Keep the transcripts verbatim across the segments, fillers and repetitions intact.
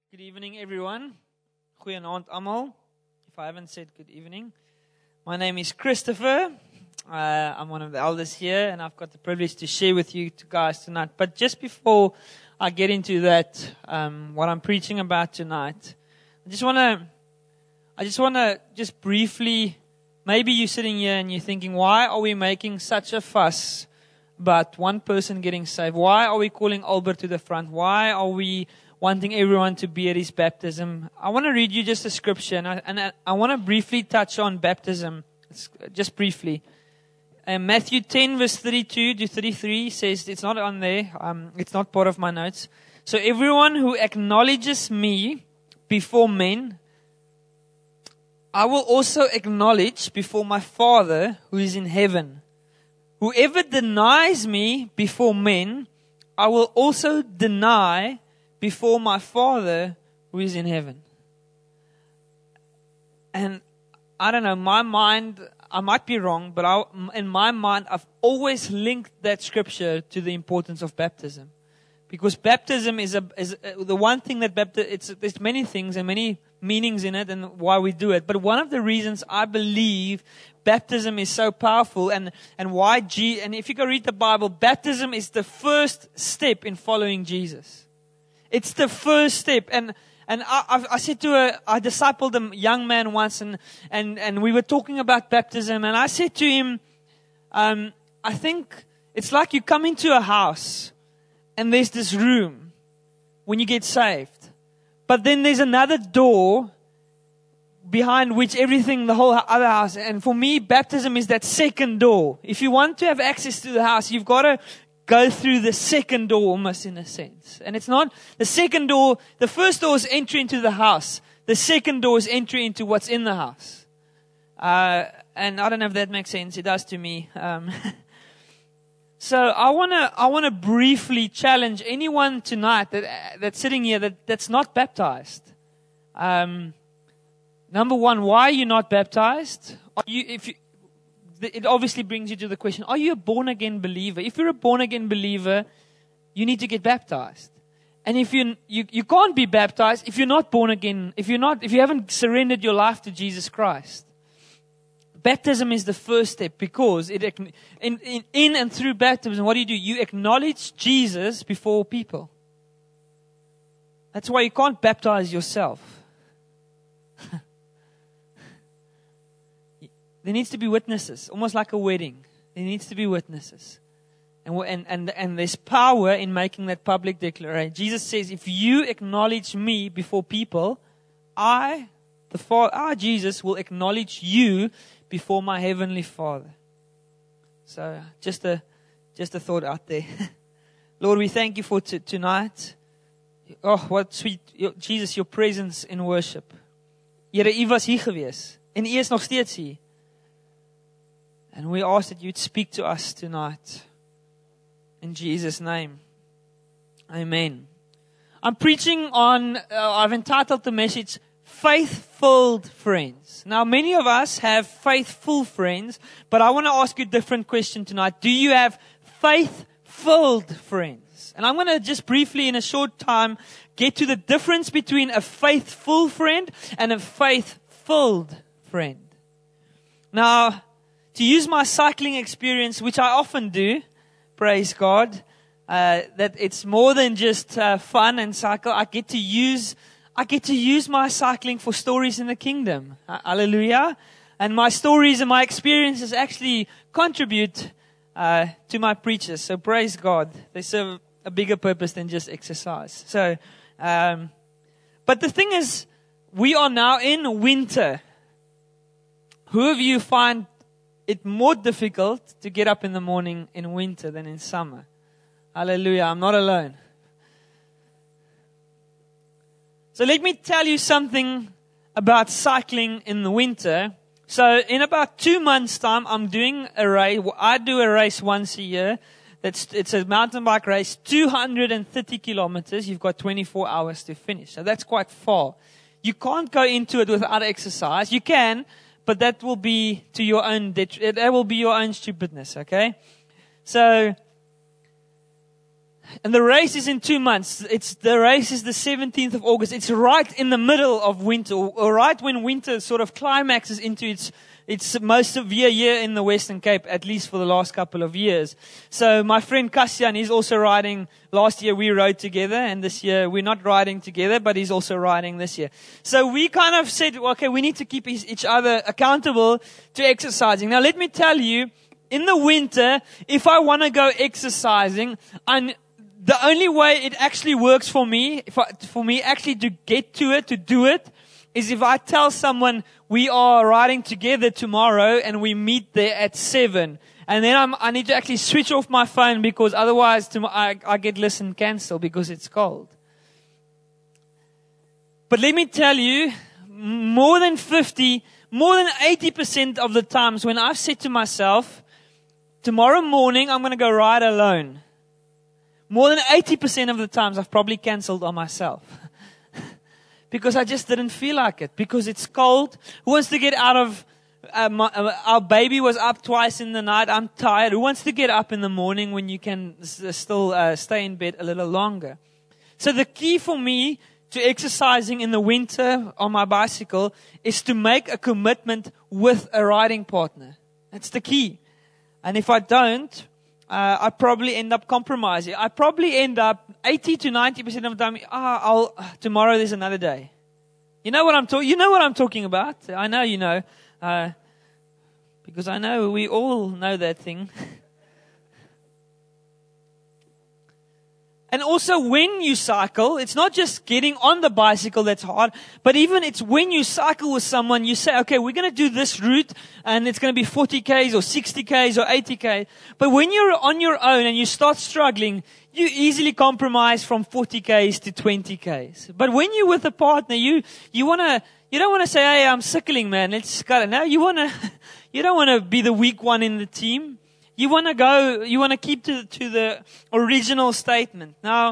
Good evening, everyone. Goeienaand almal. If I haven't said good evening. My name is Christopher. Uh, I'm one of the elders here, and I've got the privilege to share with you guys tonight. But just before I get into that, um, what I'm preaching about tonight, I just want to, I just want to just briefly, maybe you're sitting here and you're thinking, why are we making such a fuss about one person getting saved? Why are we calling Albert to the front? Why are we wanting everyone to be at his baptism? I want to read you just a scripture, and I, and I, I want to briefly touch on baptism, it's, just briefly. Uh, Matthew ten, verse thirty-two to thirty-three says, it's not on there, um, it's not part of my notes. So everyone who acknowledges me before men, I will also acknowledge before my Father who is in heaven. Whoever denies me before men, I will also deny before my Father who is in heaven. And I don't know, my mind, I might be wrong, but I, in my mind, I've always linked that scripture to the importance of baptism. Because baptism is, a, is a, the one thing that baptism, it's, there's many things and many meanings in it and why we do it. But one of the reasons I believe baptism is so powerful and, and why, G, and if you go read the Bible, baptism is the first step in following Jesus. It's the first step. And and I, I, I said to a, I discipled a young man once, and, and, and we were talking about baptism, and I said to him, um, I think it's like you come into a house, and there's this room when you get saved. But then there's another door behind which everything, the whole other house. And for me, baptism is that second door. If you want to have access to the house, you've got to go through the second door almost in a sense. And it's not, the second door, the first door is entry into the house. The second door is entry into what's in the house. Uh, and I don't know if that makes sense. It does to me. Um, so I want to I want to briefly challenge anyone tonight that that's sitting here that, that's not baptized. Um, number one, why are you not baptized? Are you, if you, it obviously brings you to the question, are you a born-again believer? If you're a born-again believer, you need to get baptized. And if you, you you can't be baptized if you're not born again, if you're not, if you haven't surrendered your life to Jesus Christ. Baptism is the first step because it in, in, in and through baptism, what do you do? You acknowledge Jesus before people. That's why you can't baptize yourself. There needs to be witnesses, almost like a wedding. There needs to be witnesses. And, and, and, and there's power in making that public declaration. Jesus says, if you acknowledge me before people, I, the Father, I, Jesus, will acknowledge you before my heavenly Father. So, just a, just a thought out there. Lord, we thank you for t- tonight. Oh, what sweet, your, Jesus, your presence in worship. Here, u was hier gewees. En u is nog steeds hier. And we ask that you'd speak to us tonight. In Jesus' name. Amen. I'm preaching on, uh, I've entitled the message, Faith-Filled Friends. Now, many of us have faithful friends, but I want to ask you a different question tonight. Do you have faith-filled friends? And I'm going to just briefly, in a short time, get to the difference between a faithful friend and a faith-filled friend. Now, to use my cycling experience, which I often do, praise God, uh, that it's more than just uh, fun and cycle. I get to use, I get to use my cycling for stories in the kingdom. Uh, hallelujah! And my stories and my experiences actually contribute uh, to my preachers. So praise God. They serve a bigger purpose than just exercise. So, um, but the thing is, we are now in winter. Who of you find it more difficult to get up in the morning in winter than in summer? Hallelujah, I'm not alone. So let me tell you something about cycling in the winter. So in about two months' time, I'm doing a race. I do a race once a year. That's, it's a mountain bike race, two hundred thirty kilometers. You've got twenty-four hours to finish. So that's quite far. You can't go into it without exercise. You can, but that will be to your own, that will be your own stupidness, okay? So, And the race is in two months. It's the race is the seventeenth of August. It's right in the middle of winter, or right when winter sort of climaxes into its its most severe year in the Western Cape, at least for the last couple of years. So my friend Kassian, he's also riding. Last year we rode together, and this year we're not riding together, but he's also riding this year. So we kind of said, okay, we need to keep each other accountable to exercising. Now let me tell you, in the winter, if I want to go exercising, I the only way it actually works for me, if I, for me actually to get to it, to do it, is if I tell someone we are riding together tomorrow and we meet there at seven. And then I'm, I need to actually switch off my phone because otherwise tom- I, I get listen cancelled because it's cold. But let me tell you, more than fifty, more than eighty percent of the times when I've said to myself, tomorrow morning I'm going to go ride alone. More than eighty percent of the times I've probably cancelled on myself. Because I just didn't feel like it. Because it's cold. Who wants to get out of, uh, my, uh, our baby was up twice in the night. I'm tired. Who wants to get up in the morning when you can s- still uh, stay in bed a little longer? So the key for me to exercising in the winter on my bicycle is to make a commitment with a riding partner. That's the key. And if I don't, Uh, I probably end up compromising. I probably end up eighty to ninety percent of the time, ah, I'll, tomorrow there's another day. You know what I'm talking, you know what I'm talking about? I know you know, uh, because I know we all know that thing. And also when you cycle, it's not just getting on the bicycle that's hard, but even it's when you cycle with someone, you say, okay, we're going to do this route and it's going to be forty kays or sixty kays or eighty kays. But when you're on your own and you start struggling, you easily compromise from forty kays to twenty kays. But when you're with a partner, you, you want to, you don't want to say, hey, I'm cycling, man. Let's cut it. No, you want to, you don't want to be the weak one in the team. You want to go, you want to keep to, to the original statement. Now,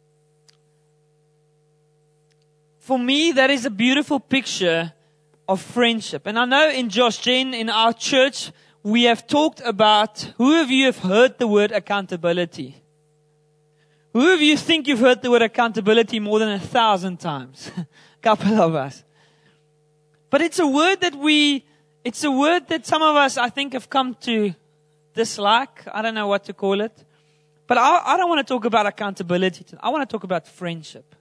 for me, that is a beautiful picture of friendship. And I know in Josh Gen, in our church, we have talked about, who of you have heard the word accountability? Who of you think you've heard the word accountability more than a thousand times? A couple of us. But it's a word that we, it's a word that some of us, I think, have come to dislike. I don't know what to call it. But I, I don't want to talk about accountability. I want to talk about friendship.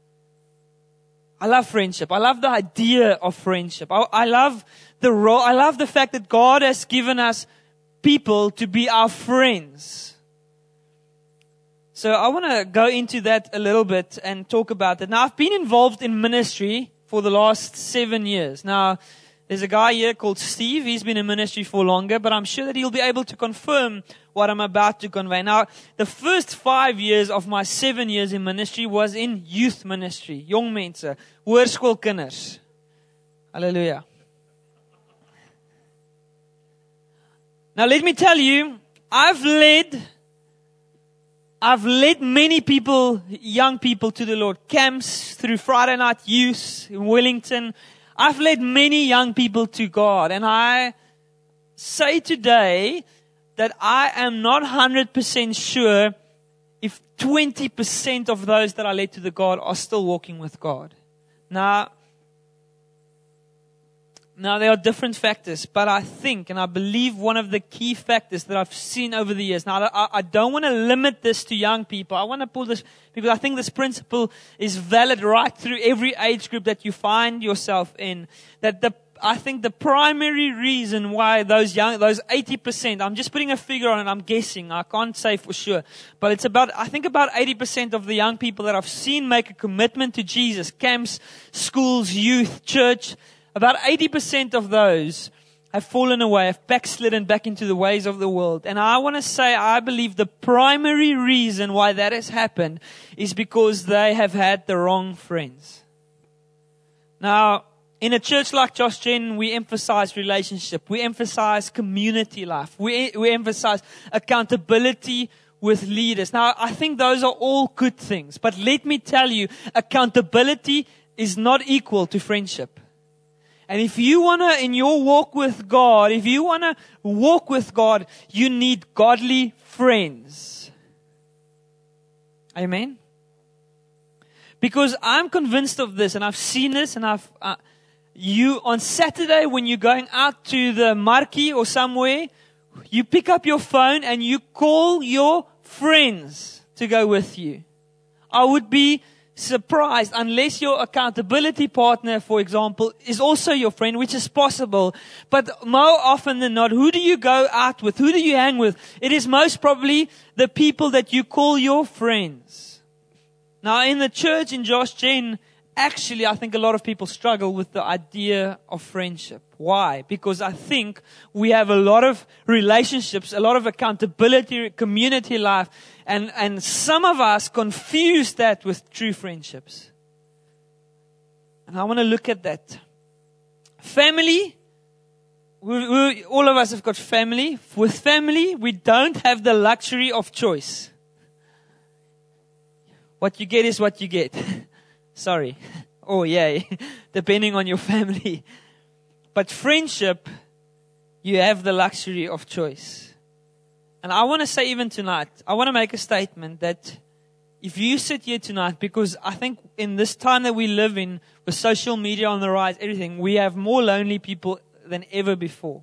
I love friendship. I love the idea of friendship. I, I love the role. I love the fact that God has given us people to be our friends. So I want to go into that a little bit and talk about that. Now, I've been involved in ministry for the last seven years. Now, there's a guy here called Steve. He's been in ministry for longer, but I'm sure that he'll be able to confirm what I'm about to convey. Now, the first five years of my seven years in ministry was in youth ministry. Jong mense, hoërskoolkinders. Hallelujah. Now, let me tell you, I've led, I've led many people, young people to the Lord. Camps, through Friday night youth in Wellington. I've led many young people to God, and I say today that I am not one hundred percent sure if twenty percent of those that I led to the God are still walking with God. Now, now there are different factors, but I think and I believe one of the key factors that I've seen over the years. Now, I, I don't want to limit this to young people. I want to pull this because I think this principle is valid right through every age group that you find yourself in. That the I think the primary reason why those young, those eighty percent, I'm just putting a figure on it, I'm guessing, I can't say for sure, but it's about, I think about eighty percent of the young people that I've seen make a commitment to Jesus, camps, schools, youth, church, about eighty percent of those have fallen away, have backslidden back into the ways of the world. And I want to say, I believe the primary reason why that has happened is because they have had the wrong friends. Now, in a church like Josh Gen, we emphasize relationship. We emphasize community life. We, we emphasize accountability with leaders. Now, I think those are all good things. But let me tell you, accountability is not equal to friendship. And if you want to, in your walk with God, if you want to walk with God, you need godly friends. Amen? Because I'm convinced of this, and I've seen this, and I've, uh, you, on Saturday when you're going out to the market or somewhere, you pick up your phone and you call your friends to go with you. I would be surprised, unless your accountability partner, for example, is also your friend, which is possible. But more often than not, who do you go out with? Who do you hang with? It is most probably the people that you call your friends. Now, in the church in Josh Gen, actually, I think a lot of people struggle with the idea of friendship. Why? Because I think we have a lot of relationships, a lot of accountability, community life, and, and some of us confuse that with true friendships. And I want to look at that. Family, we, we, all of us have got family. With family, we don't have the luxury of choice. What you get is what you get. Sorry. Oh, yeah. Depending on your family. But friendship, you have the luxury of choice. And I want to say even tonight, I want to make a statement that if you sit here tonight, because I think in this time that we live in, with social media on the rise, everything, we have more lonely people than ever before.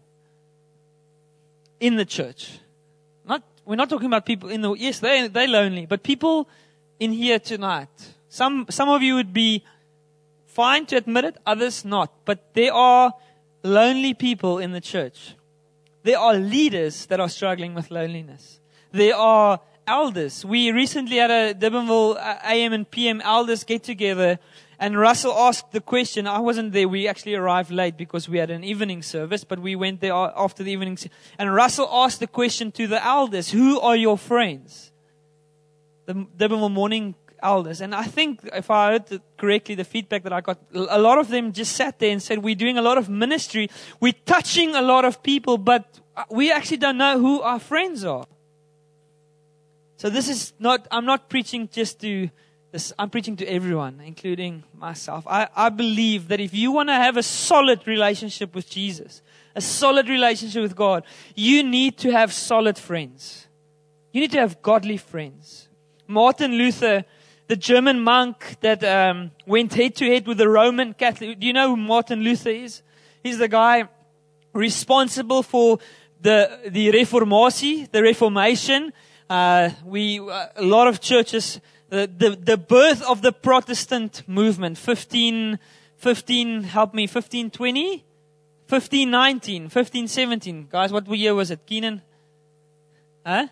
In the church. Not, we're not talking about people in the, yes, they, they're lonely, but people in here tonight. Some, some of you would be fine to admit it, others not. But there are lonely people in the church. There are leaders that are struggling with loneliness. There are elders. We recently had a Durbanville A M and P M elders get together, and Russell asked the question. I wasn't there. We actually arrived late because we had an evening service, but we went there after the evening. And Russell asked the question to the elders, who are your friends? The Durbanville morning elders. And I think, if I heard it correctly, the feedback that I got, a lot of them just sat there and said, we're doing a lot of ministry, we're touching a lot of people, but we actually don't know who our friends are. So this is not, I'm not preaching just to this, I'm preaching to everyone, including myself. I, I believe that if you want to have a solid relationship with Jesus, a solid relationship with God, you need to have solid friends. You need to have godly friends. Martin Luther, the German monk that um, went head to head with the Roman Catholic. Do you know who Martin Luther is? He's the guy responsible for the the Reformatie, the Reformation. Uh, we uh, a lot of churches, the, the the birth of the Protestant movement. Fifteen, fifteen. Help me. Fifteen twenty, fifteen nineteen, fifteen seventeen. Guys, what year was it? Keenan? Huh?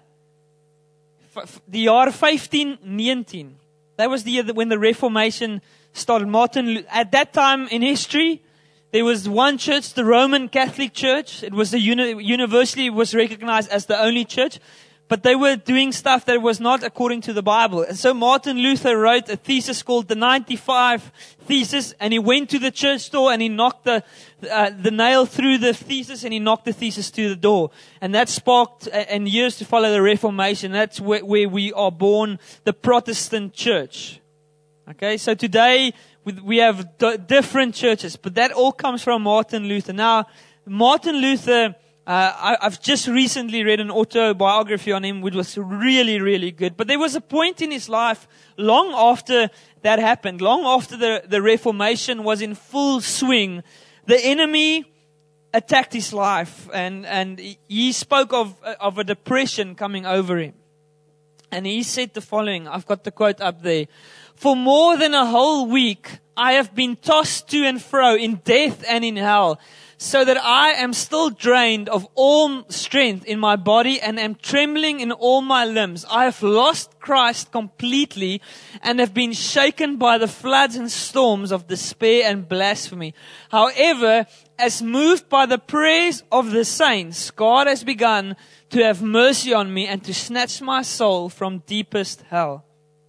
F- the year fifteen nineteen. That was the year that when the Reformation started. Martin, at that time in history, there was one church, the Roman Catholic Church. It was the uni- universally was recognized as the only church, but they were doing stuff that was not according to the Bible. And so Martin Luther wrote a thesis called the ninety-five Thesis, and he went to the church door and he knocked the uh, the nail through the thesis, and he knocked the thesis to the door. And that sparked, uh, and years to follow, the Reformation. That's where, where we are born, the Protestant church. Okay, so today we, we have d- different churches, but that all comes from Martin Luther. Now, Martin Luther, Uh, I, I've just recently read an autobiography on him, which was really, really good. But there was a point in his life, long after that happened, long after the, the Reformation was in full swing, the enemy attacked his life, and, and he spoke of, of a depression coming over him. And he said the following, I've got the quote up there. For more than a whole week, I have been tossed to and fro in death and in hell, so that I am still drained of all strength in my body and am trembling in all my limbs. I have lost Christ completely and have been shaken by the floods and storms of despair and blasphemy. However, as moved by the prayers of the saints, God has begun to have mercy on me and to snatch my soul from deepest hell.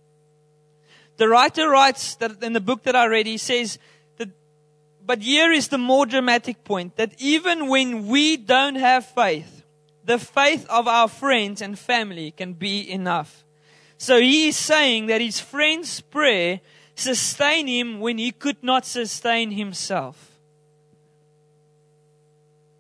The writer writes that in the book that I read, he says, but here is the more dramatic point, that even when we don't have faith, the faith of our friends and family can be enough. So he is saying that his friend's prayer sustained him when he could not sustain himself.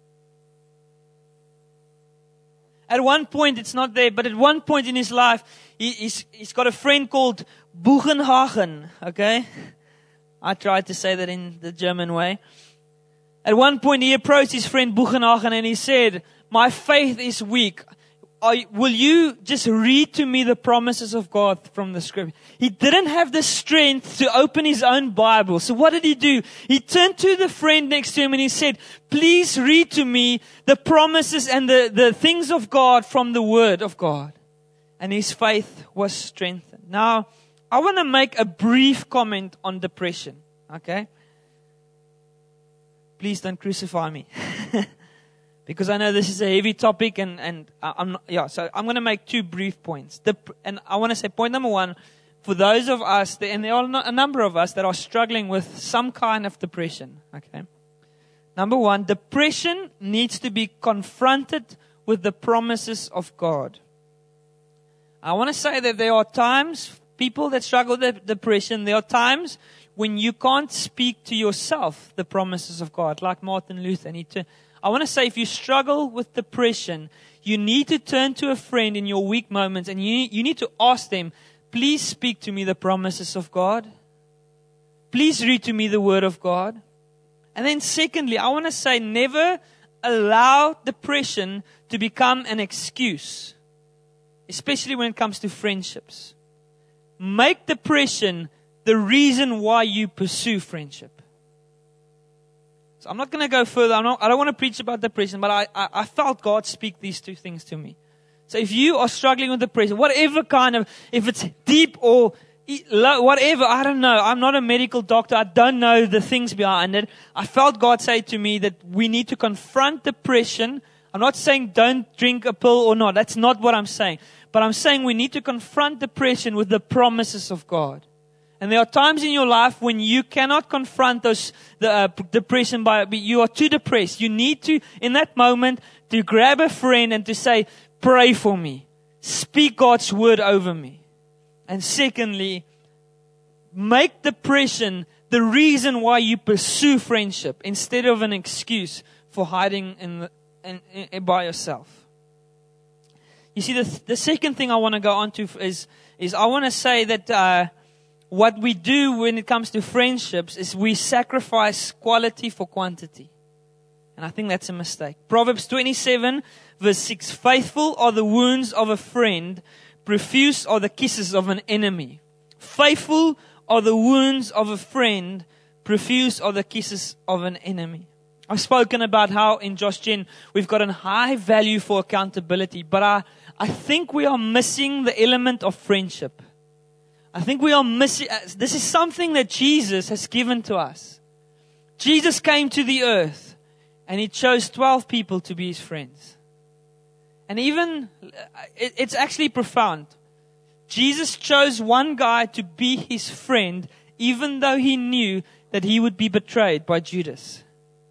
At one point, it's not there, but at one point in his life, he, he's, he's got a friend called Bugenhagen, okay? I tried to say that in the German way. At one point, he approached his friend Bugenhagen and he said, my faith is weak. Are, will you just read to me the promises of God from the scripture? He didn't have the strength to open his own Bible. So what did he do? He turned to the friend next to him and he said, please read to me the promises and the, the things of God from the Word of God. And his faith was strengthened. Now, I want to make a brief comment on depression. Okay? Please don't crucify me. Because I know this is a heavy topic, and, and I'm not, yeah, so I'm going to make two brief points. The, and I want to say point number one, for those of us, that, and there are a number of us that are struggling with some kind of depression, okay? Number one, depression needs to be confronted with the promises of God. I want to say that there are times, people that struggle with depression, there are times when you can't speak to yourself the promises of God, like Martin Luther. And he turned, I want to say, if you struggle with depression, you need to turn to a friend in your weak moments and you, you need to ask them, please speak to me the promises of God. Please read to me the Word of God. And then secondly, I want to say, never allow depression to become an excuse, especially when it comes to friendships. Make depression the reason why you pursue friendship. So I'm not going to go further. I'm not, I don't want to preach about depression, but I, I, I felt God speak these two things to me. So if you are struggling with depression, whatever kind of, if it's deep or low, whatever, I don't know. I'm not a medical doctor. I don't know the things behind it. I felt God say to me that we need to confront depression. I'm not saying don't drink a pill or not. That's not what I'm saying. But I'm saying we need to confront depression with the promises of God. And there are times in your life when you cannot confront those the uh, depression by you are too depressed. You need to, in that moment, to grab a friend and to say, pray for me. Speak God's word over me. And secondly, make depression the reason why you pursue friendship instead of an excuse for hiding in, the, in, in by yourself. You see, the, the second thing I want to go on to is, is I want to say that uh, what we do when it comes to friendships is we sacrifice quality for quantity. And I think that's a mistake. Proverbs twenty-seven, verse six. Faithful are the wounds of a friend, profuse are the kisses of an enemy. Faithful are the wounds of a friend, profuse are the kisses of an enemy. I've spoken about how in Josh Gen we've got a high value for accountability, but I, I think we are missing the element of friendship. I think we are missing, this is something that Jesus has given to us. Jesus came to the earth and He chose twelve people to be His friends. And even, it, it's actually profound. Jesus chose one guy to be His friend even though He knew that he would be betrayed by Judas.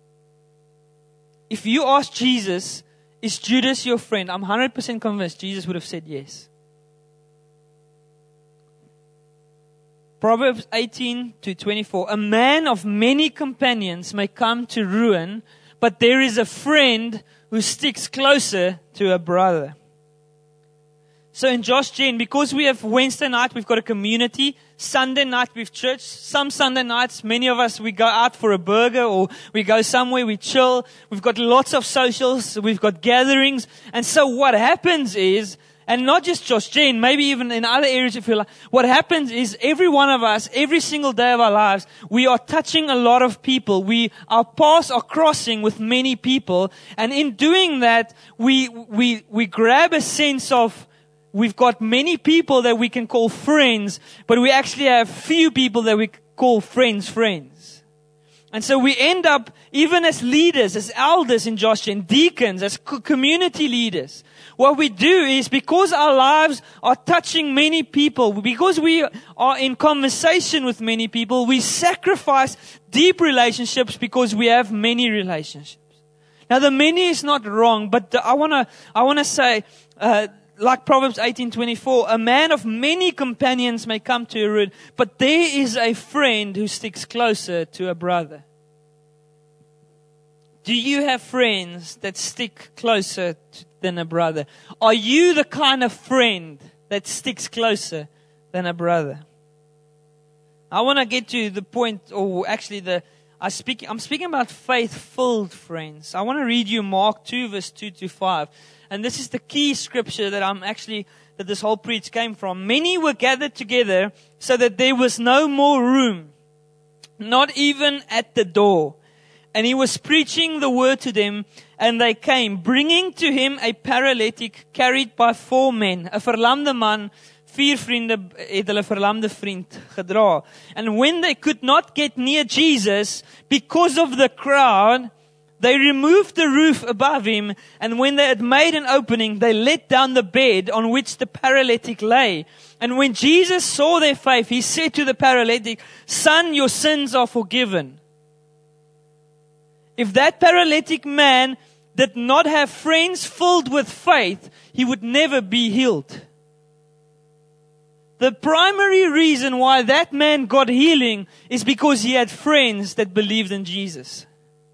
If you ask Jesus, is Judas your friend? I'm one hundred percent convinced Jesus would have said yes. Proverbs eighteen to twenty-four. A man of many companions may come to ruin, but there is a friend who sticks closer to a brother. So in Josh Gen, because we have Wednesday night, we've got a community. Sunday night, we've church. Some Sunday nights, many of us, we go out for a burger or we go somewhere, we chill. We've got lots of socials. We've got gatherings. And so what happens is, and not just Josh Gen, maybe even in other areas of your life, what happens is every one of us, every single day of our lives, we are touching a lot of people. We, our paths are crossing with many people. And in doing that, we, we, we grab a sense of, we've got many people that we can call friends, but we actually have few people that we call friends' friends. And so we end up, even as leaders, as elders in Josh Gen, deacons, as community leaders, what we do is, because our lives are touching many people, because we are in conversation with many people, we sacrifice deep relationships because we have many relationships. Now the many is not wrong, but the, I want to, I want to say, uh, like Proverbs eighteen twenty-four, a man of many companions may come to a ruin, but there is a friend who sticks closer to a brother. Do you have friends that stick closer to, than a brother? Are you the kind of friend that sticks closer than a brother. I want to get to the point, or actually the, I speak, I'm speaking about faith-filled friends. I want to read you Mark two, verse two to five. And this is the key scripture that I'm actually, that this whole preach came from. Many were gathered together so that there was no more room, not even at the door. And he was preaching the word to them, and they came, bringing to him a paralytic carried by four men, a verlamde man. Vier vriende het hulle verlamde vriend gedra. And when they could not get near Jesus because of the crowd, they removed the roof above him, and when they had made an opening, they let down the bed on which the paralytic lay. And when Jesus saw their faith, he said to the paralytic, "Son, your sins are forgiven." If that paralytic man did not have friends filled with faith, he would never be healed. The primary reason why that man got healing is because he had friends that believed in Jesus.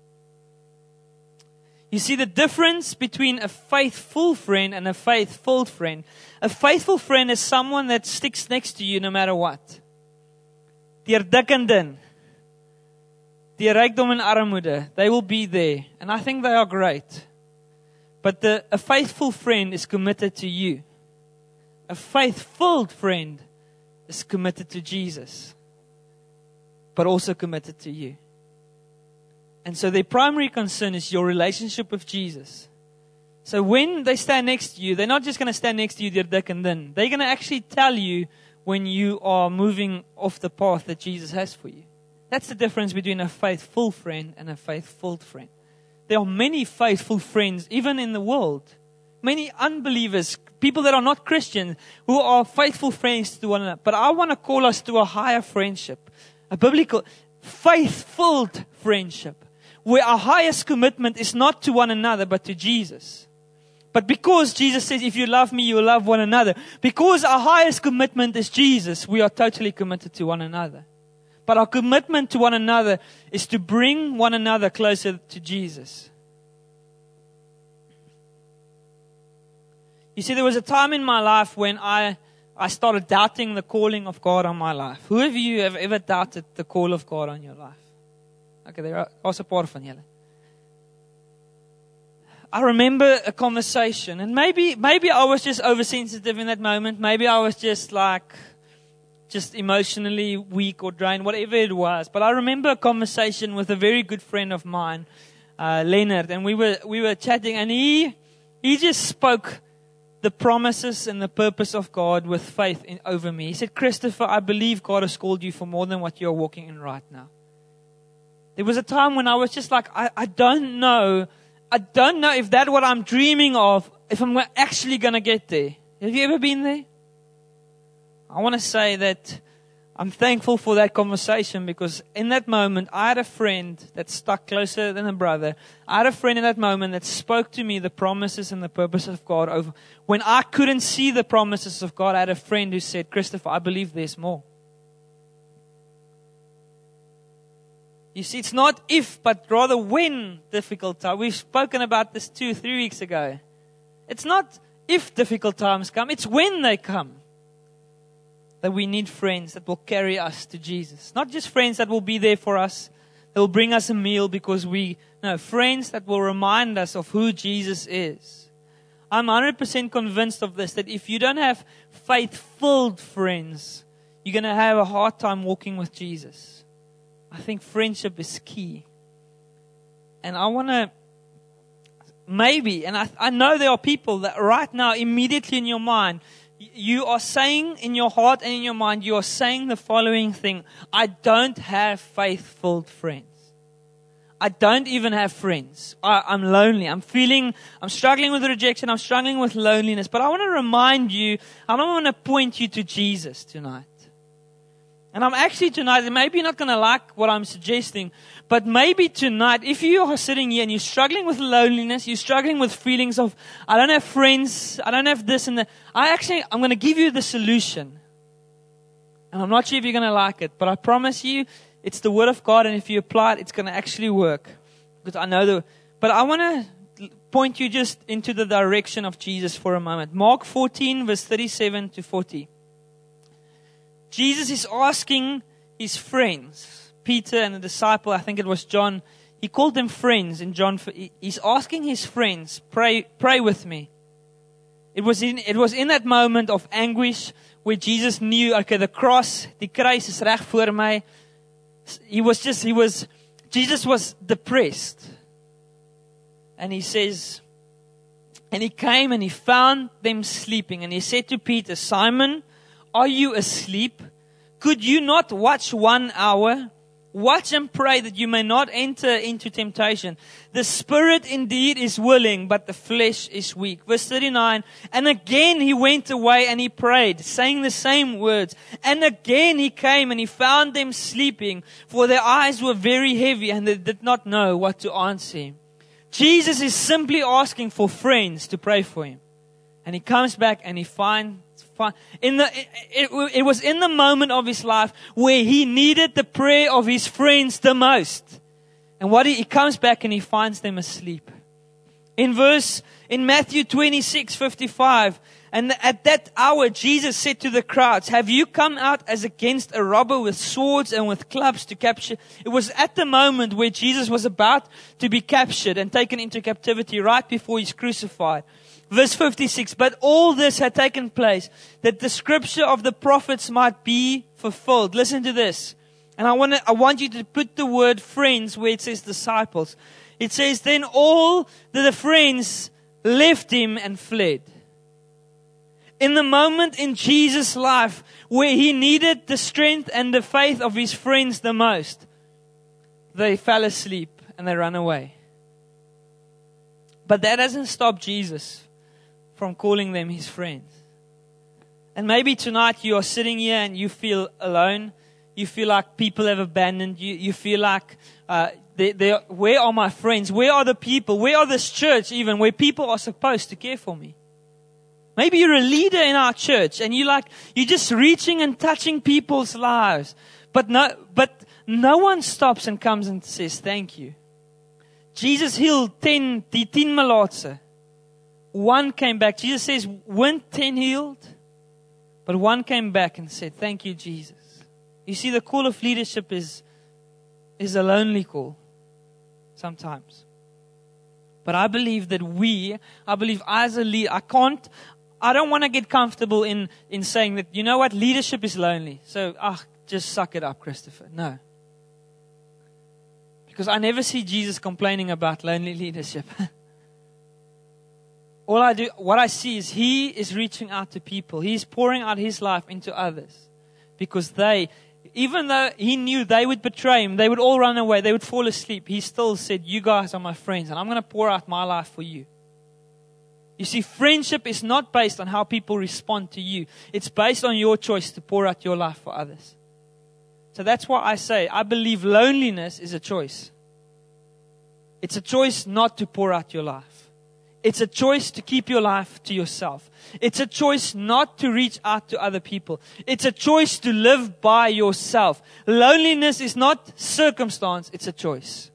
You see the difference between a faithful friend and a faith-filled friend. A faithful friend is someone that sticks next to you no matter what. Deur dik en dun, deur rykdom en armoede, they will be there. And I think they are great. But the, a faithful friend is committed to you. A faith-filled friend is committed to Jesus, but also committed to you. And so their primary concern is your relationship with Jesus. So when they stand next to you, they're not just going to stand next to you, deur dik en dun. They're going to actually tell you when you are moving off the path that Jesus has for you. That's the difference between a faithful friend and a faith-filled friend. There are many faithful friends, even in the world. Many unbelievers, people that are not Christian, who are faithful friends to one another. But I want to call us to a higher friendship, a biblical, faith-filled friendship, where our highest commitment is not to one another, but to Jesus. But because Jesus says, if you love me, you will love one another. Because our highest commitment is Jesus, we are totally committed to one another. But our commitment to one another is to bring one another closer to Jesus. You see, there was a time in my life when I, I started doubting the calling of God on my life. Who of you have ever doubted the call of God on your life? Okay, there are also part van julle. I remember a conversation, and maybe maybe I was just oversensitive in that moment. Maybe I was just like, just emotionally weak or drained, whatever it was. But I remember a conversation with a very good friend of mine, uh, Leonard, and we were we were chatting, and he he just spoke the promises and the purpose of God with faith in, over me. He said, "Christopher, I believe God has called you for more than what you're walking in right now." There was a time when I was just like, I, I don't know, I don't know if that's what I'm dreaming of, if I'm actually going to get there. Have you ever been there? I want to say that I'm thankful for that conversation, because in that moment, I had a friend that stuck closer than a brother. I had a friend in that moment that spoke to me the promises and the purpose of God over. When I couldn't see the promises of God, I had a friend who said, "Christopher, I believe there's more." You see, it's not if, but rather when difficult times. We've spoken about this two, three weeks ago. It's not if difficult times come, it's when they come. That we need friends that will carry us to Jesus. Not just friends that will be there for us, that will bring us a meal because we, no, friends that will remind us of who Jesus is. I'm one hundred percent convinced of this, that if you don't have faith-filled friends, you're going to have a hard time walking with Jesus. I think friendship is key. And I want to, maybe, and I, I know there are people that right now, immediately in your mind, you are saying in your heart and in your mind, you are saying the following thing: I don't have faith-filled friends. I don't even have friends. I, I'm lonely. I'm feeling, I'm struggling with rejection. I'm struggling with loneliness. But I want to remind you, I don't want to point you to Jesus tonight. And I'm actually tonight, maybe you're not going to like what I'm suggesting, but maybe tonight, if you are sitting here and you're struggling with loneliness, you're struggling with feelings of, I don't have friends, I don't have this and that, I actually, I'm going to give you the solution. And I'm not sure if you're going to like it, but I promise you, it's the Word of God, and if you apply it, it's going to actually work. Because I know the, but I want to point you just into the direction of Jesus for a moment. Mark fourteen, verse thirty-seven to forty. Jesus is asking his friends, Peter and the disciple, I think it was John, he called them friends in John. He's asking his friends, pray, pray with me. It was in, it was in that moment of anguish where Jesus knew, okay, the cross, die kruis is reg voor my. He was just, he was, Jesus was depressed. And he says, and he came and he found them sleeping. And he said to Peter, Simon, are you asleep? Could you not watch one hour? Watch and pray that you may not enter into temptation. The spirit indeed is willing, but the flesh is weak. Verse thirty-nine, and again he went away and he prayed, saying the same words. And again he came and he found them sleeping, for their eyes were very heavy and they did not know what to answer him. Jesus is simply asking for friends to pray for him. And he comes back and he finds In the, it, it, it was in the moment of his life where he needed the prayer of his friends the most. And what he, he comes back and he finds them asleep. In verse, in Matthew twenty-six fifty-five, and at that hour Jesus said to the crowds, have you come out as against a robber with swords and with clubs to capture? It was at the moment where Jesus was about to be captured and taken into captivity right before he's crucified. Verse fifty-six, but all this had taken place that the scripture of the prophets might be fulfilled. Listen to this. And I want to, I want you to put the word friends where it says disciples. It says, then all the friends left him and fled. In the moment in Jesus' life where he needed the strength and the faith of his friends the most, they fell asleep and they ran away. But that doesn't stop Jesus from calling them his friends. And maybe tonight you are sitting here and you feel alone. You feel like people have abandoned you. You feel like, uh, they, they, where are my friends? Where are the people? Where are this church even where people are supposed to care for me? Maybe you're a leader in our church and you like, you're just reaching and touching people's lives. But no, but no one stops and comes and says, thank you. Jesus healed ten, die tien malaatse. One came back. Jesus says, weren't ten healed? But one came back and said, thank you, Jesus. You see, the call of leadership is, is a lonely call sometimes. But I believe that we, I believe as a leader, I can't, I don't want to get comfortable in, in saying that, you know what, leadership is lonely. So, ah, just suck it up, Christopher. No. Because I never see Jesus complaining about lonely leadership. All I do, what I see is he is reaching out to people. He's pouring out his life into others. Because they, even though he knew they would betray him, they would all run away, they would fall asleep, he still said, you guys are my friends and I'm going to pour out my life for you. You see, friendship is not based on how people respond to you. It's based on your choice to pour out your life for others. So that's why I say, I believe loneliness is a choice. It's a choice not to pour out your life. It's a choice to keep your life to yourself. It's a choice not to reach out to other people. It's a choice to live by yourself. Loneliness is not circumstance, it's a choice.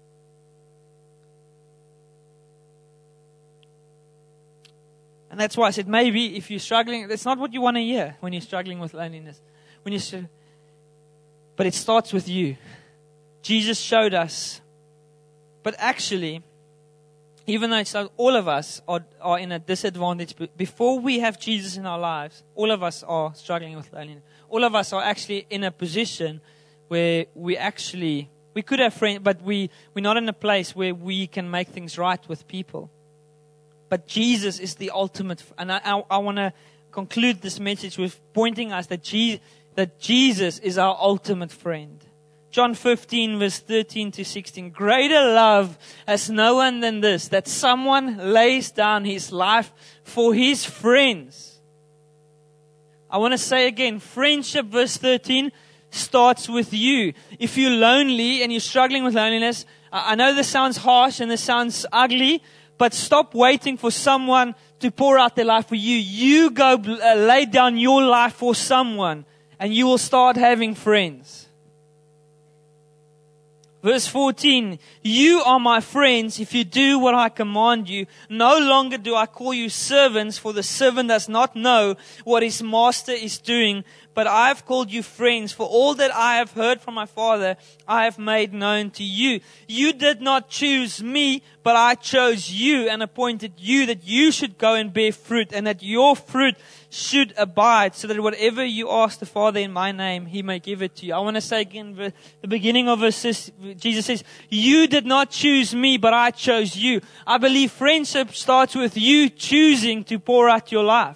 And that's why I said maybe if you're struggling, that's not what you want to hear when you're struggling with loneliness. When you, but it starts with you. Jesus showed us. But actually, even though it's like all of us are, are in a disadvantage, before we have Jesus in our lives, all of us are struggling with loneliness. All of us are actually in a position where we actually, we could have friends, but we, we're not in a place where we can make things right with people. But Jesus is the ultimate, and I, I, I want to conclude this message with pointing us that, Je, that Jesus is our ultimate friend. John fifteen, verse thirteen to sixteen. Greater love has no one than this, that someone lays down his life for his friends. I want to say again, friendship, verse thirteen, starts with you. If you're lonely and you're struggling with loneliness, I know this sounds harsh and this sounds ugly, but stop waiting for someone to pour out their life for you. You go uh, lay down your life for someone and you will start having friends. Verse fourteen, you are my friends if you do what I command you. No longer do I call you servants, for the servant does not know what his master is doing. But I have called you friends, for all that I have heard from my Father, I have made known to you. You did not choose me, but I chose you and appointed you that you should go and bear fruit, and that your fruit should abide, so that whatever you ask the Father in my name, He may give it to you. I want to say again, the beginning of verse, Jesus says, you did not choose me, but I chose you. I believe friendship starts with you choosing to pour out your life.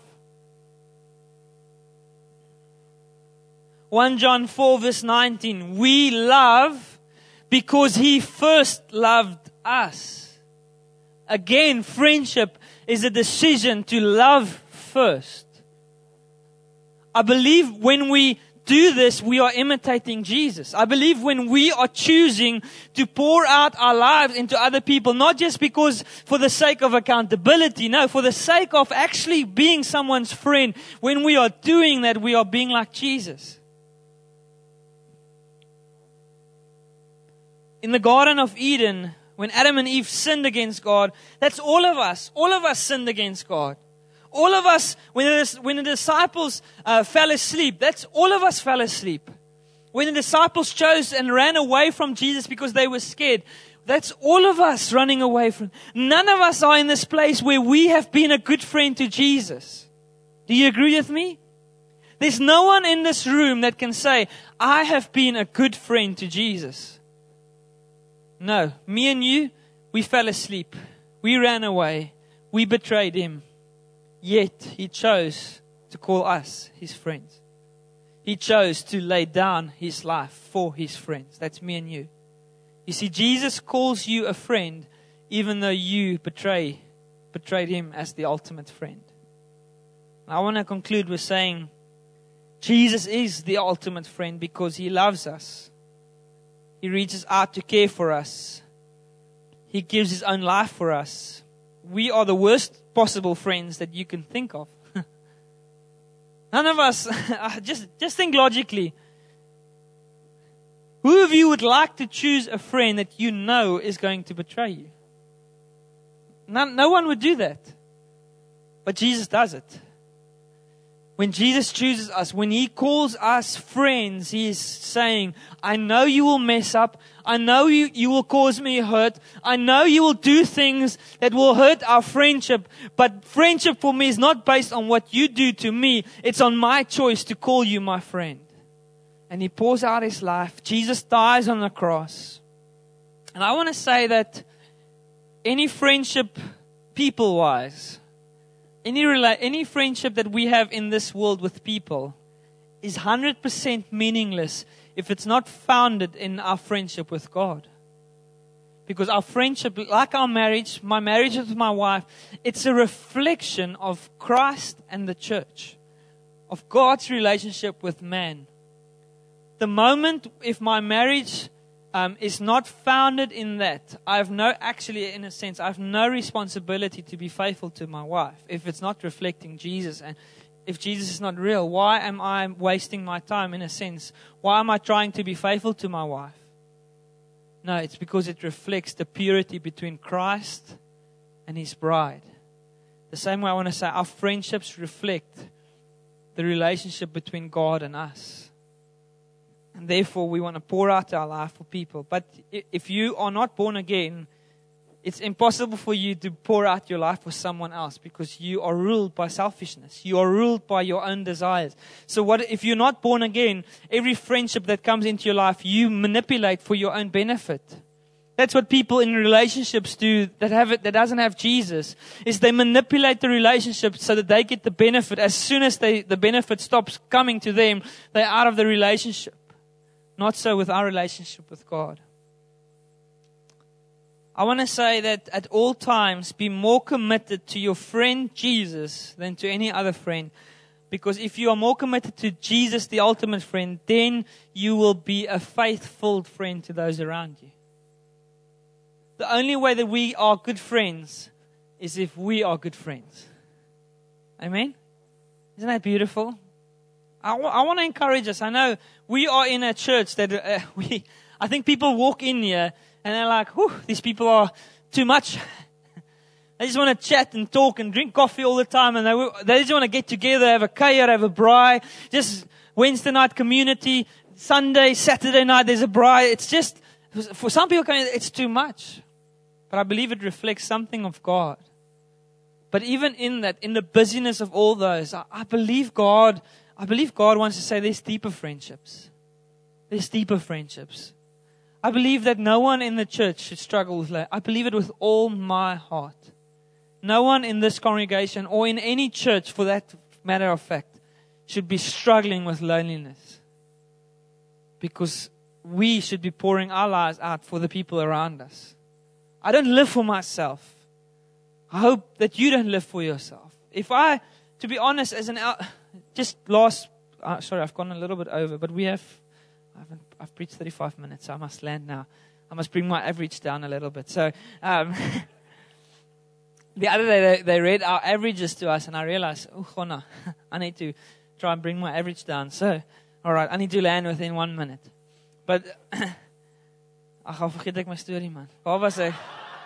First John four verse nineteen, we love because He first loved us. Again, friendship is a decision to love first. I believe when we do this, we are imitating Jesus. I believe when we are choosing to pour out our lives into other people, not just because for the sake of accountability, no, for the sake of actually being someone's friend, when we are doing that, we are being like Jesus. In the Garden of Eden, when Adam and Eve sinned against God, that's all of us. All of us sinned against God. All of us, when the, when the disciples uh, fell asleep, that's all of us fell asleep. When the disciples chose and ran away from Jesus because they were scared, that's all of us running away from. None of us are in this place where we have been a good friend to Jesus. Do you agree with me? There's no one in this room that can say, I have been a good friend to Jesus. No, me and you, we fell asleep. We ran away. We betrayed Him. Yet He chose to call us His friends. He chose to lay down His life for His friends. That's me and you. You see, Jesus calls you a friend even though you betray, betrayed Him as the ultimate friend. I want to conclude with saying Jesus is the ultimate friend because He loves us. He reaches out to care for us. He gives His own life for us. We are the worst possible friends that you can think of. None of us, just, just think logically. Who of you would like to choose a friend that you know is going to betray you? No, no one would do that. But Jesus does it. When Jesus chooses us, when He calls us friends, He is saying, I know you will mess up. I know you, you will cause me hurt. I know you will do things that will hurt our friendship. But friendship for me is not based on what you do to me. It's on my choice to call you my friend. And He pours out His life. Jesus dies on the cross. And I want to say that any friendship, people-wise, Any rela- any friendship that we have in this world with people is one hundred percent meaningless if it's not founded in our friendship with God. Because our friendship, like our marriage, my marriage with my wife, it's a reflection of Christ and the church, of God's relationship with man. The moment if my marriage Um, is not founded in that, I have no, actually in a sense, I have no responsibility to be faithful to my wife. If it's not reflecting Jesus, and if Jesus is not real, why am I wasting my time in a sense? Why am I trying to be faithful to my wife? No, it's because it reflects the purity between Christ and His bride. The same way I want to say our friendships reflect the relationship between God and us. And therefore, we want to pour out our life for people. But if you are not born again, it's impossible for you to pour out your life for someone else because you are ruled by selfishness. You are ruled by your own desires. So what if you're not born again, every friendship that comes into your life, you manipulate for your own benefit. That's what people in relationships do that have it, that doesn't have Jesus, is they manipulate the relationship so that they get the benefit. As soon as they, the benefit stops coming to them, they're out of the relationship. Not so with our relationship with God. I want to say that at all times, be more committed to your friend Jesus than to any other friend. Because if you are more committed to Jesus, the ultimate friend, then you will be a faithful friend to those around you. The only way that we are good friends is if we are good friends. Amen? Isn't that beautiful? I, w- I want to encourage us. I know we are in a church that uh, we, I think people walk in here and they're like, whew, these people are too much. They just want to chat and talk and drink coffee all the time, and they they just want to get together, have a kuier, have a braai. Just Wednesday night community, Sunday, Saturday night, there's a braai. It's just, for some people, it's too much. But I believe it reflects something of God. But even in that, in the busyness of all those, I, I believe God, I believe God wants to say there's deeper friendships. There's deeper friendships. I believe that no one in the church should struggle with that. I believe it with all my heart. No one in this congregation or in any church, for that matter of fact, should be struggling with loneliness. Because we should be pouring our lives out for the people around us. I don't live for myself. I hope that you don't live for yourself. If I, to be honest, as an out, just last, uh, sorry, I've gone a little bit over, but we have, I haven't, I've preached thirty-five minutes, so I must land now. I must bring my average down a little bit. So, um, the other day they, they read our averages to us, and I realized, oh, Gonna, I need to try and bring my average down. So, all right, I need to land within one minute. But, ach, I'll forget my story, man. Waar was ek?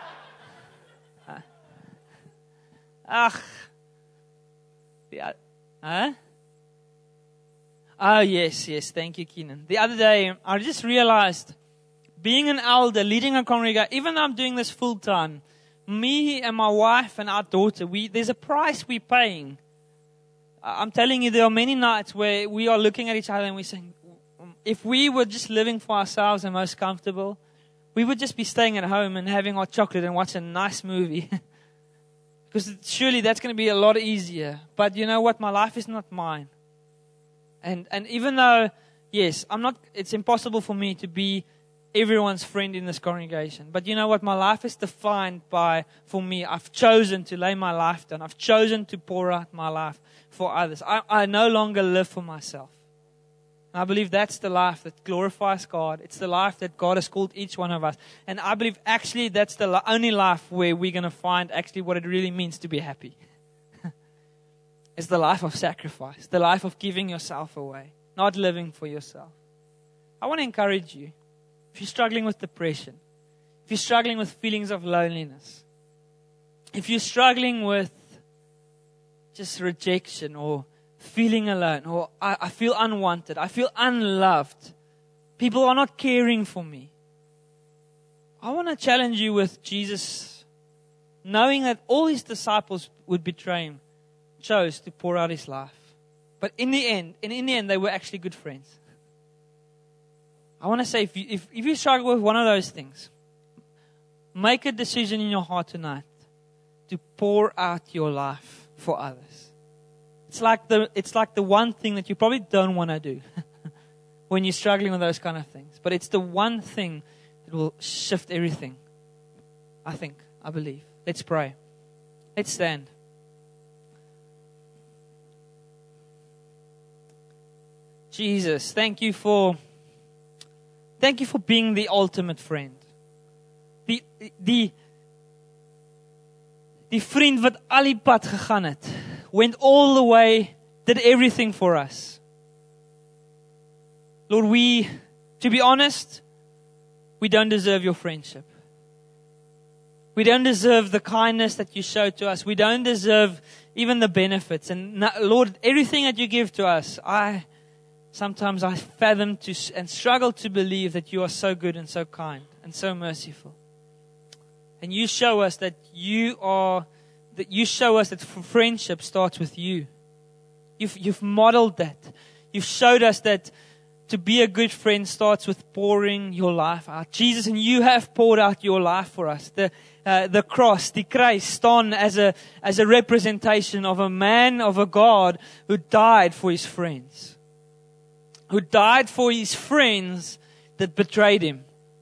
Ach, yeah, huh? Oh, yes, yes. Thank you, Keenan. The other day, I just realized, being an elder, leading a congregation, even though I'm doing this full time, me and my wife and our daughter, we there's a price we're paying. I'm telling you, there are many nights where we are looking at each other and we're saying, if we were just living for ourselves and most comfortable, we would just be staying at home and having our chocolate and watching a nice movie. Because surely that's going to be a lot easier. But you know what? My life is not mine. And and even though, yes, I'm not, it's impossible for me to be everyone's friend in this congregation. But you know what? My life is defined by, for me, I've chosen to lay my life down. I've chosen to pour out my life for others. I, I no longer live for myself. And I believe that's the life that glorifies God. It's the life that God has called each one of us. And I believe actually that's the only life where we're going to find actually what it really means to be happy. It's the life of sacrifice, the life of giving yourself away, not living for yourself. I want to encourage you. If you're struggling with depression, if you're struggling with feelings of loneliness, if you're struggling with just rejection or feeling alone, or I, I feel unwanted, I feel unloved, people are not caring for me, I want to challenge you with Jesus, knowing that all his disciples would betray him, chose to pour out his life. But in the end, and in the end, they were actually good friends. I want to say, if you, if, if you struggle with one of those things, make a decision in your heart tonight to pour out your life for others. It's like the it's like the one thing that you probably don't want to do when you're struggling with those kind of things. But it's the one thing that will shift everything. I think, I believe. Let's pray. Let's stand. Jesus, thank you for thank you for being the ultimate friend. Die die die vriend wat al die pad gegaan het. Went all the way, did everything for us. Lord, we, to be honest, we don't deserve your friendship. We don't deserve the kindness that you showed to us. We don't deserve even the benefits. And Lord, everything that you give to us, I sometimes I fathom to and struggle to believe that you are so good and so kind and so merciful. And you show us that you are, that you show us that friendship starts with you. You've, you've modeled that. You've showed us that to be a good friend starts with pouring your life out. Jesus, and you have poured out your life for us. The, uh, the cross, the kruis, staan as a, as a representation of a man, of a God who died for his friends. Who died for his friends that betrayed him.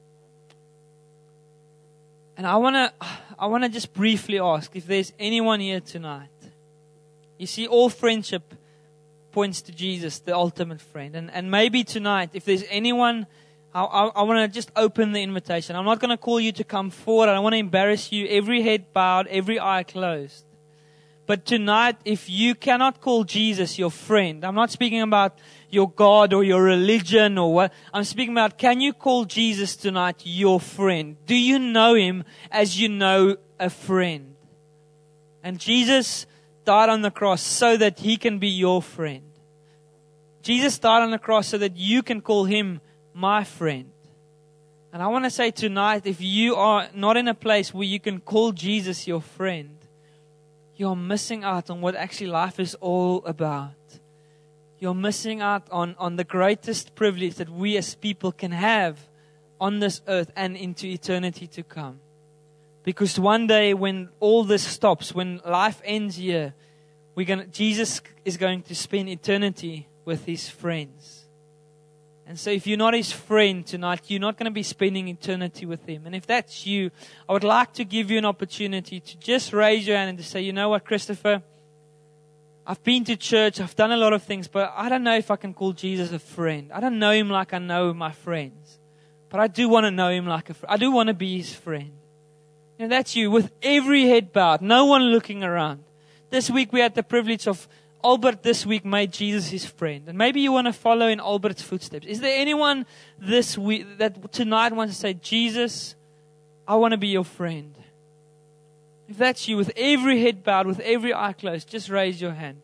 And I want to I want to just briefly ask if there's anyone here tonight. You see, all friendship points to Jesus, the ultimate friend. And and maybe tonight, if there's anyone, I, I, I want to just open the invitation. I'm not going to call you to come forward. I don't want to embarrass you. Every head bowed, every eye closed. But tonight, if you cannot call Jesus your friend, I'm not speaking about your God or your religion or what. I'm speaking about, can you call Jesus tonight your friend? Do you know Him as you know a friend? And Jesus died on the cross so that He can be your friend. Jesus died on the cross so that you can call Him my friend. And I want to say tonight, if you are not in a place where you can call Jesus your friend, you're missing out on what actually life is all about. You're missing out on, on the greatest privilege that we as people can have on this earth and into eternity to come. Because one day when all this stops, when life ends here, we're gonna, Jesus is going to spend eternity with His friends. And so if you're not His friend tonight, you're not going to be spending eternity with Him. And if that's you, I would like to give you an opportunity to just raise your hand and to say, you know what, Christopher, I've been to church, I've done a lot of things, but I don't know if I can call Jesus a friend. I don't know Him like I know my friends. But I do want to know Him like a friend. I do want to be His friend. And that's you, with every head bowed, no one looking around. This week we had the privilege of Albert this week made Jesus his friend. And maybe you want to follow in Albert's footsteps. Is there anyone this week that tonight wants to say, Jesus, I want to be your friend? If that's you, with every head bowed, with every eye closed, just raise your hand.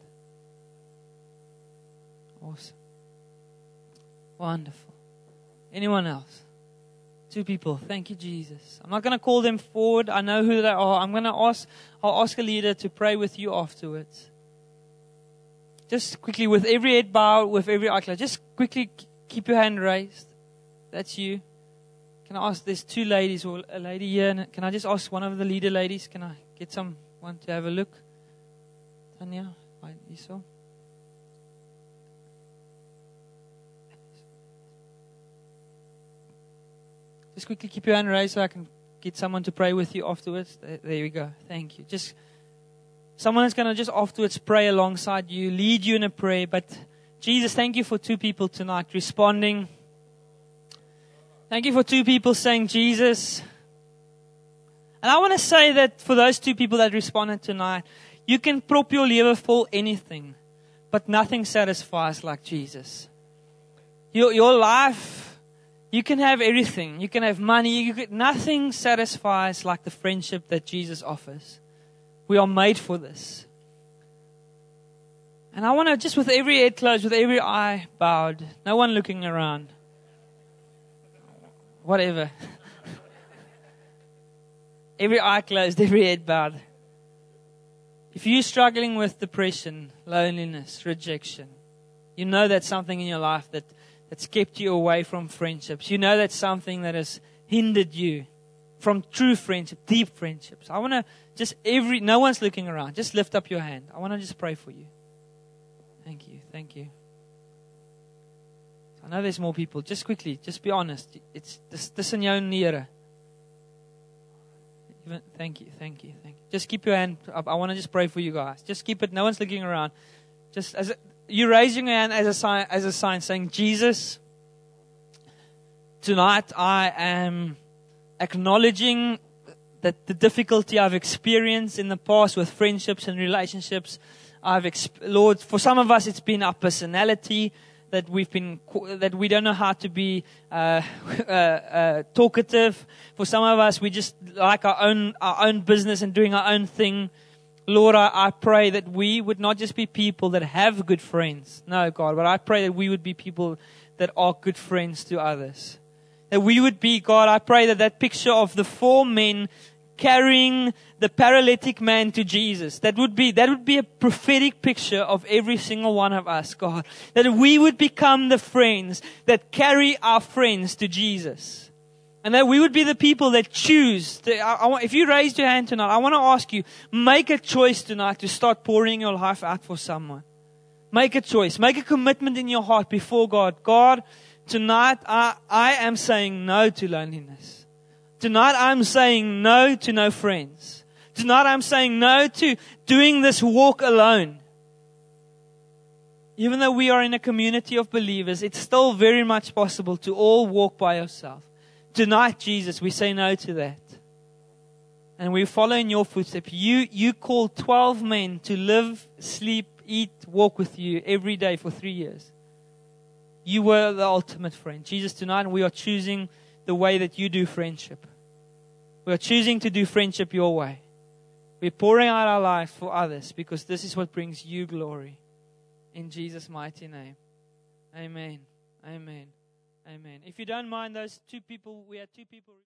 Awesome. Wonderful. Anyone else? Two people. Thank you, Jesus. I'm not going to call them forward. I know who they are. I'm going to ask, I'll ask a leader to pray with you afterwards. Just quickly, with every head bowed, with every eye closed, just quickly keep your hand raised. That's you. Can I ask, there's two ladies or a lady here. And can I just ask one of the leader ladies, can I get someone to have a look? Tanya, Esau. Just quickly keep your hand raised so I can get someone to pray with you afterwards. There, there we go. Thank you. Just someone is going to just afterwards pray alongside you, lead you in a prayer. But Jesus, thank you for two people tonight responding. Thank you for two people saying, Jesus. And I want to say that for those two people that responded tonight, you can prop your lever full anything, but nothing satisfies like Jesus. Your, your life, you can have everything. You can have money. You can, nothing satisfies like the friendship that Jesus offers. We are made for this. And I want to, just with every head closed, with every eye bowed, no one looking around. Whatever. Every eye closed, every head bowed. If you're struggling with depression, loneliness, rejection, you know that's something in your life that, that's kept you away from friendships. You know that's something that has hindered you from true friendship, deep friendships. I want to just every, no one's looking around. Just lift up your hand. I want to just pray for you. Thank you. Thank you. I know there's more people. Just quickly, just be honest. It's this in jou nere. Thank you. Thank you. Thank you. Just keep your hand up. I want to just pray for you guys. Just keep it. No one's looking around. Just as a, you raising your hand as a sign, as a sign saying, Jesus, tonight I am acknowledging that the difficulty I've experienced in the past with friendships and relationships, I've exp- Lord, for some of us it's been our personality that we've been that we don't know how to be uh, uh, uh, talkative. For some of us, we just like our own our own business and doing our own thing. Lord, I, I pray that we would not just be people that have good friends. No, God, but I pray that we would be people that are good friends to others. That we would be, God, I pray that that picture of the four men carrying the paralytic man to Jesus, that would be, that would be a prophetic picture of every single one of us, God. That we would become the friends that carry our friends to Jesus. And that we would be the people that choose. To, I, I want, if you raised your hand tonight, I want to ask you, make a choice tonight to start pouring your life out for someone. Make a choice. Make a commitment in your heart before God. God, tonight I, I am saying no to loneliness. Tonight I'm saying no to no friends. Tonight I'm saying no to doing this walk alone. Even though we are in a community of believers, it's still very much possible to all walk by yourself. Tonight, Jesus, we say no to that. and we follow in your footsteps. You, you called twelve men to live, sleep, eat, walk with you every day for three years. You were the ultimate friend. Jesus, tonight we are choosing the way that you do friendship. We are choosing to do friendship your way. We're pouring out our life for others because this is what brings you glory. In Jesus' mighty name. Amen. Amen. Amen. If you don't mind, those two people, we had two people.